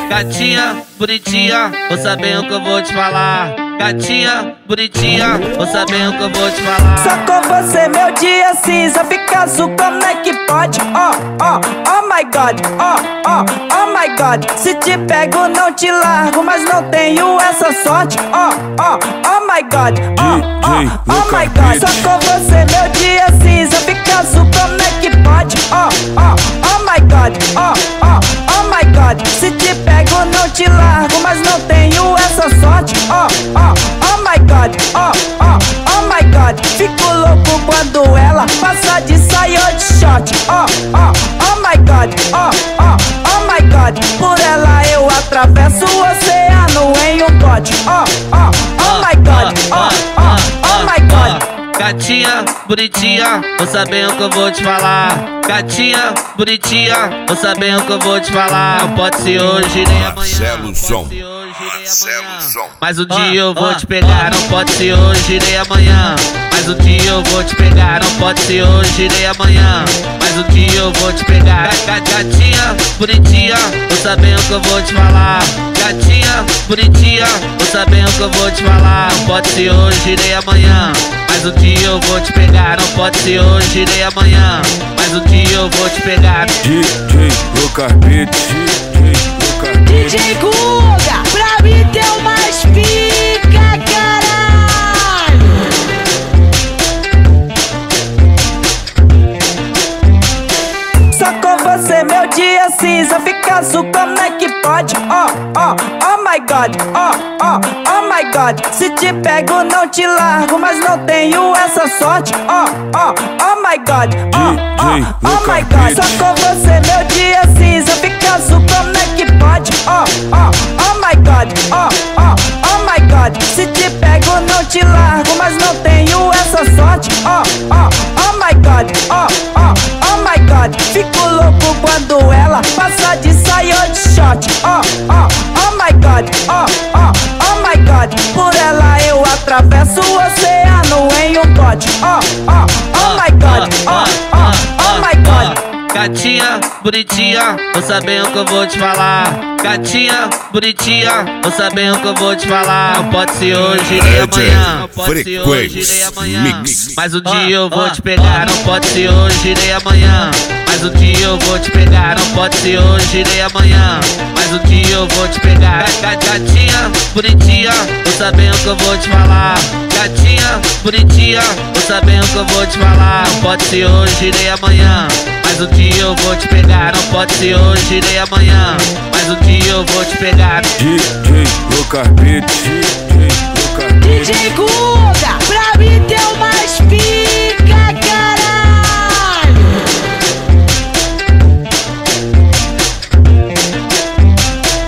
Gatinha, bonitinha, vou saber o que eu vou te falar. Gatinha, bonitinha, vou saber o que eu vou te falar. Só com você meu dia cinza fica azul, como é que pode? Oh my God, oh my God. Se te pego não te largo, mas não tenho essa sorte. Oh my God, oh my God. Só com você meu dia cinza fica azul, como é que pode? Oh my God, oh my God. Se te pego não te largo, mas não tenho essa sorte. Oh my God, oh my God. Fico louco quando ela passa de saia ou de short. Oh my God, oh my God. Por ela eu atravesso o oceano em um bote. Oh my God, oh my God. Gatinha, bonitinha, vou saber o que eu vou te falar. Gatinha, bonitinha, vou saber o que eu vou te falar. Não pode ser hoje nem amanhã. Marcelo Som. Mas um dia eu vou te pegar, não pode ser hoje nem amanhã. Mas um dia eu vou te pegar, não pode ser hoje nem amanhã. Mas um dia eu vou te pegar. Gatinha, bonitinha, vou saber o que eu vou te falar. Gatinha, bonitinha, vou saber o que eu vou te falar. Não pode ser hoje nem amanhã. Mas um dia eu vou te pegar, não pode ser hoje nem amanhã. Mas um dia eu vou te pegar. DJ Lucas Beats, DJ Guga, pra mim tem mais pica, caralho. Só com você meu dia cinza fica azul, como é que pode? Oh my God, oh my God. Se te pego não te largo, mas não tenho essa sorte. Oh my God, oh my God. Só com você meu dia cinza fica azul, como é que pode? Oh my God, oh my God. Se te pego não te largo, mas não tenho essa sorte. Oh my God, oh my God. Fico louco quando ela passa de saia ou de short. Oh my God, oh my God. Por ela eu atravesso o oceano em um bote. Oh my God, oh my God. Gatinha, bonitinha, vou saber o que eu vou te falar. Gatinha, bonitinha, vou saber o que eu vou te falar. Não pode ser hoje nem amanhã. Não pode ser hoje nem amanhã. Mas um dia eu vou te pegar, não pode ser hoje nem amanhã. Mas um dia eu vou te pegar, não pode ser hoje nem amanhã. Mas um dia eu vou te pegar. Gatinha, bonitinha, vou saber o que eu vou te falar. Gatinha, bonitinha, vou saber o que eu vou te falar. Não pode ser hoje nem amanhã. Mas um dia eu vou te pegar, não pode ser hoje nem amanhã. Mas um dia eu vou te pegar. DJ Lucas Beats.